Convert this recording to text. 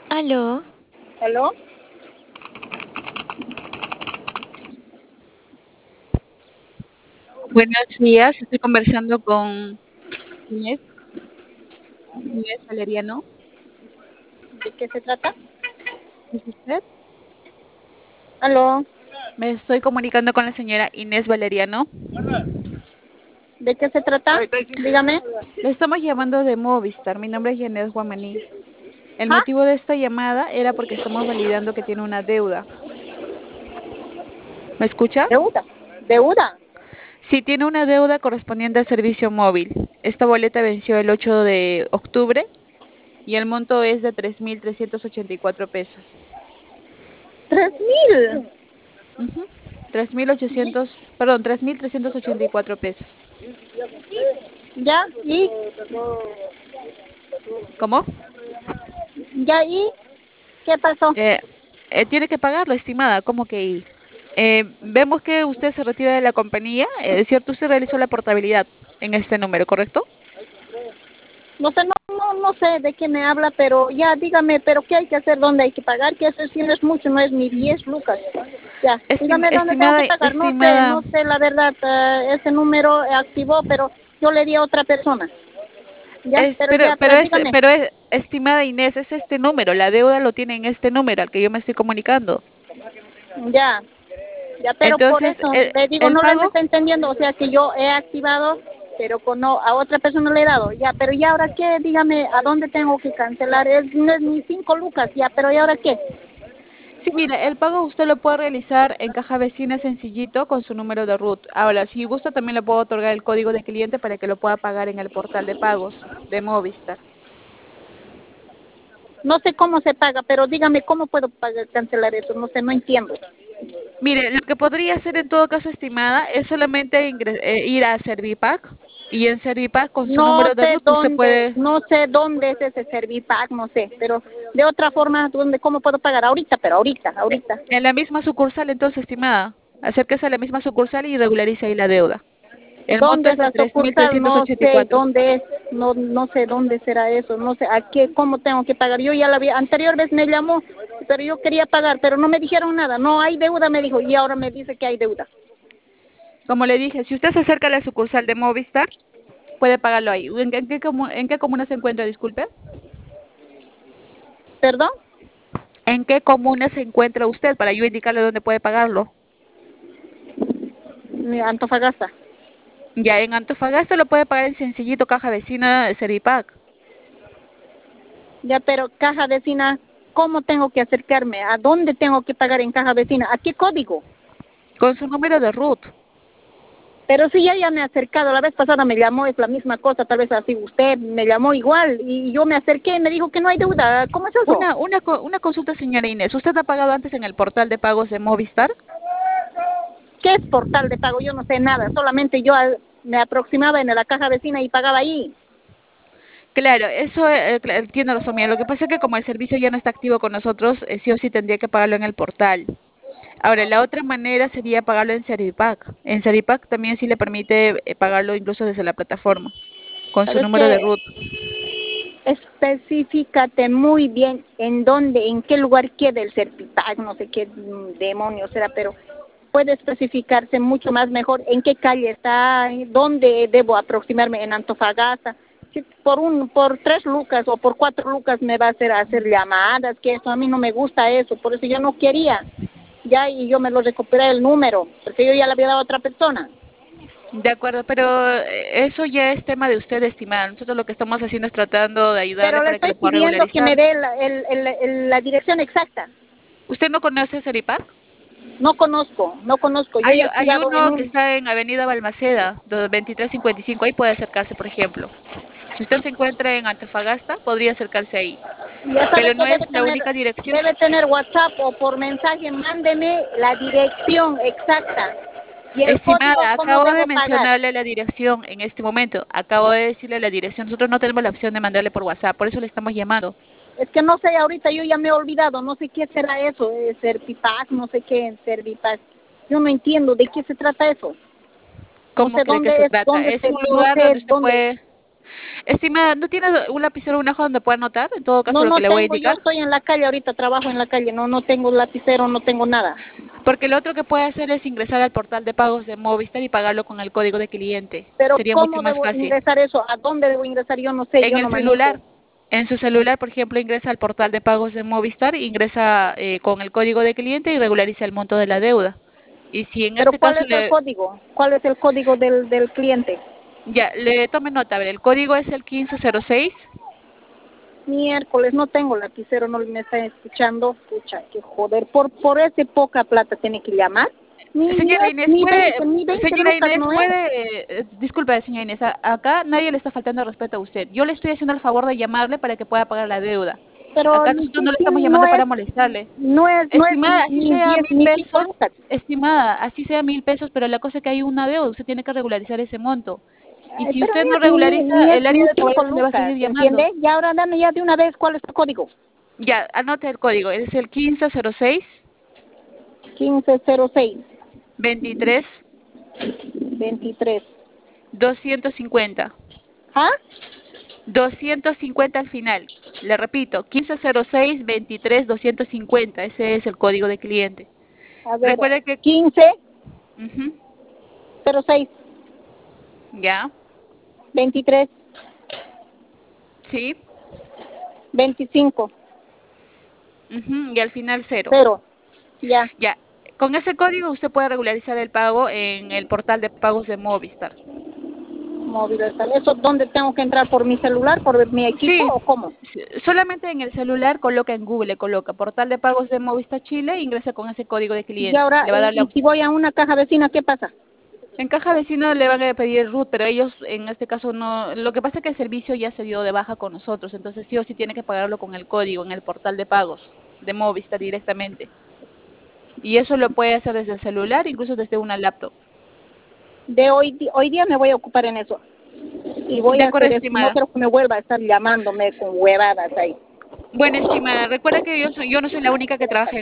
Aló, ¿Aló? Buenos días, estoy conversando con Inés, Inés Valeriano. ¿De qué se trata? ¿Es usted? ¿Aló? Me estoy comunicando con la señora Inés Valeriano. ¿De qué se trata? Dígame. Le estamos llamando de Movistar. Mi nombre es Yanet Guamaní. El ¿Ah? motivo de esta llamada era porque estamos validando que tiene una deuda. ¿Me escucha? ¿Deuda? ¿Deuda? Sí, tiene una deuda correspondiente al servicio móvil. Esta boleta venció el 8 de octubre y el monto es de 3.384 pesos. 3.000. Ujú. 3.800, perdón, 3.384 pesos. ¿Ya? ¿Y? ¿Cómo? ¿Ya? ¿Y? ¿Qué pasó? Eh, Tiene que pagarlo, estimada. ¿Cómo que ir? Vemos que usted se retira de la compañía. Es cierto, usted realizó la portabilidad en este número, ¿correcto? No sé, no sé de qué me habla, pero ya dígame, pero ¿qué hay que hacer? ¿Dónde hay que pagar? Que eso sí no es mucho, no es ni 10 lucas. Ya, dígame dónde tengo que Estimada, pagar. estimada, No sé la verdad, ese número activó, pero yo le di a otra persona. Ya, pero ya, pero dígame. estimada Inés, es este número. La deuda lo tiene en este número al que yo me estoy comunicando. Ya, ya, pero por Entonces, eso le digo, el no le me pago, está entendiendo, o sea que yo he activado, pero con no, a otra persona le he dado, ya, pero ¿y ahora qué? Dígame, ¿a dónde tengo que cancelar? No es ni 5 lucas, ya, pero ¿y ahora qué? sí, mira, el pago usted lo puede realizar en caja vecina sencillito con su número de RUT. Ahora, si gusta, también le puedo otorgar el código de cliente para que lo pueda pagar en el portal de pagos de Movistar. No sé cómo se paga, pero dígame, ¿cómo puedo pagar, cancelar eso? No sé, no entiendo. Mire, lo que podría hacer en todo caso, estimada, es solamente ir a Servipack y en Servipack con su número de RUT usted puede, No sé dónde es ese Servipack, no sé, pero de otra forma, ¿cómo puedo pagar? Ahorita, pero ahorita. en la misma sucursal, entonces, estimada, acérquese a la misma sucursal y regularice ahí la deuda. El monto ¿Dónde es es de la tres mil sucursal? trescientos No ochenta y sé cuatro. dónde es, no sé dónde será eso, no sé a qué, cómo tengo que pagar. Yo ya la vi, anterior vez me llamó, pero yo quería pagar, pero no me dijeron nada, no hay deuda, me dijo, y ahora me dice que hay deuda. Como le dije, si usted se acerca a la sucursal de Movistar, puede pagarlo ahí. En qué comuna se encuentra, disculpe? ¿Perdón? ¿En qué comuna se encuentra usted para yo indicarle dónde puede pagarlo? Antofagasta. Ya en Antofagasta lo puede pagar en sencillito caja vecina Servipack, Ya, pero caja vecina, ¿cómo tengo que acercarme? ¿A dónde tengo que pagar en caja vecina? ¿A qué código? con su número de RUT. Pero si ya me he acercado, la vez pasada me llamó, es la misma cosa, tal vez así usted me llamó igual y yo me acerqué y me dijo que no hay deuda. ¿Cómo es eso? Una consulta, señora Inés. ¿Usted ha pagado antes en el portal de pagos de Movistar? ¿Qué es portal de pago? Yo no sé nada, solamente yo me aproximaba en la caja vecina y pagaba ahí. Claro, eso tiene razón. Mira, lo que pasa es que como el servicio ya no está activo con nosotros, sí o sí tendría que pagarlo en el portal. Ahora, la otra manera sería pagarlo en Servipack. En Servipack también sí le permite pagarlo incluso desde la plataforma, con su ¿Sabes número de qué? RUT. Específicate muy bien en dónde, en qué lugar queda el Certipac, no sé qué demonios será, pero puede especificarse mucho más mejor en qué calle está, dónde debo aproximarme en Antofagasta. Si por 3 lucas o por 4 lucas me va a hacer llamadas, que eso a mí no me gusta eso, por eso yo no quería, ya, y yo me lo recuperé el número, porque yo ya le había dado a otra persona. De acuerdo, pero eso ya es tema de usted, estimada. Nosotros lo que estamos haciendo es tratando de ayudarle Pero le para que estoy lo pueda pidiendo que me regularizar. dé la dirección exacta. ¿Usted no conoce Seripac? No conozco. Yo he Hay activado en uno que un... está en Avenida Balmaceda, 2355, ahí puede acercarse, por ejemplo. Si usted se encuentra en Antofagasta, podría acercarse ahí, Ya sabe pero no que es la única dirección. debe tener WhatsApp o por mensaje, mándeme la dirección exacta y el código, Estimada, cómo acabo de debo pagar. mencionarle la dirección en este momento. Acabo de decirle la dirección. Nosotros no tenemos la opción de mandarle por WhatsApp, por eso le estamos llamando. Es que no sé, ahorita yo ya me he olvidado, no sé qué será eso, Servipack, no sé qué, Servipack. Yo no entiendo de qué se trata eso. No ¿Cómo sé cree que se dónde es, trata? Es un no lugar donde sé usted dónde. puede. Estimada, ¿no tiene un lapicero o una hoja donde pueda anotar? En todo caso, No, lo no que le voy a tengo, yo indicar. estoy en la calle ahorita, trabajo en la calle, no tengo lapicero, no tengo nada. Porque lo otro que puede hacer es ingresar al portal de pagos de Movistar y pagarlo con el código de cliente. Pero Sería mucho ¿cómo más debo fácil. ingresar eso? ¿A dónde debo ingresar? Yo no sé, En yo el no manejo. celular, en su celular, por ejemplo, ingresa al portal de pagos de Movistar, ingresa con el código de cliente y regulariza el monto de la deuda. Y si en Pero este ¿cuál caso es el código? ¿Cuál es el código del cliente? ya, le tome nota, a ver, el código es el 1506. Miércoles, no tengo lapicero, no me está escuchando. Pucha, qué joder, por ese poca plata tiene que llamar. Señora Inés, Ni 20 señora lucas Inés, no es. disculpe, señora Inés, acá nadie le está faltando el respeto a usted. Yo le estoy haciendo el favor de llamarle para que pueda pagar la deuda. Pero Acá nosotros no le estamos llamando para molestarle. no es Estimada, así ni sea 10 mil ni 5 pesos, lucas. estimada, así sea 1000 pesos, pero la cosa es que hay una deuda, usted tiene que regularizar ese monto. Y Ay, si pero usted no no es regulariza, el área ni de 5 caballeros le va a lucas, seguir llamando. ¿entiende? Y ahora dame ya de una vez cuál es el código. Ya, anote el código, es el 1506 1506 23 23. 250. ¿Ah? 250 al final. Le repito, 1506 23 250. Ese es el código de cliente. A ver, Recuerde que... 15 ujú, 06 ya, 23 sí, 25 y al final cero. 0. Ya, Ya, con ese código usted puede regularizar el pago en el portal de pagos de Movistar. móvil está. ¿Eso dónde tengo que entrar? ¿Por mi celular? ¿Por mi equipo Sí, o cómo? solamente en el celular coloca en Google, coloca portal de pagos de Movistar Chile e ingresa con ese código de Y cliente. ahora, Le va a dar la y si opción. voy a una caja vecina, ¿qué pasa? En caja vecina le van a pedir el RUT, pero ellos en este caso no. Lo que pasa es que el servicio ya se dio de baja con nosotros, entonces sí o sí tiene que pagarlo con el código en el portal de pagos de Movistar directamente. Y eso lo puede hacer desde el celular, incluso desde una laptop. De hoy día me voy a ocupar en eso. Y voy De a acuerdo, hacer eso. No estimada. quiero que me vuelva a estar llamándome con huevadas ahí. Bueno, estimada, recuerda que yo no soy la única que trabaja en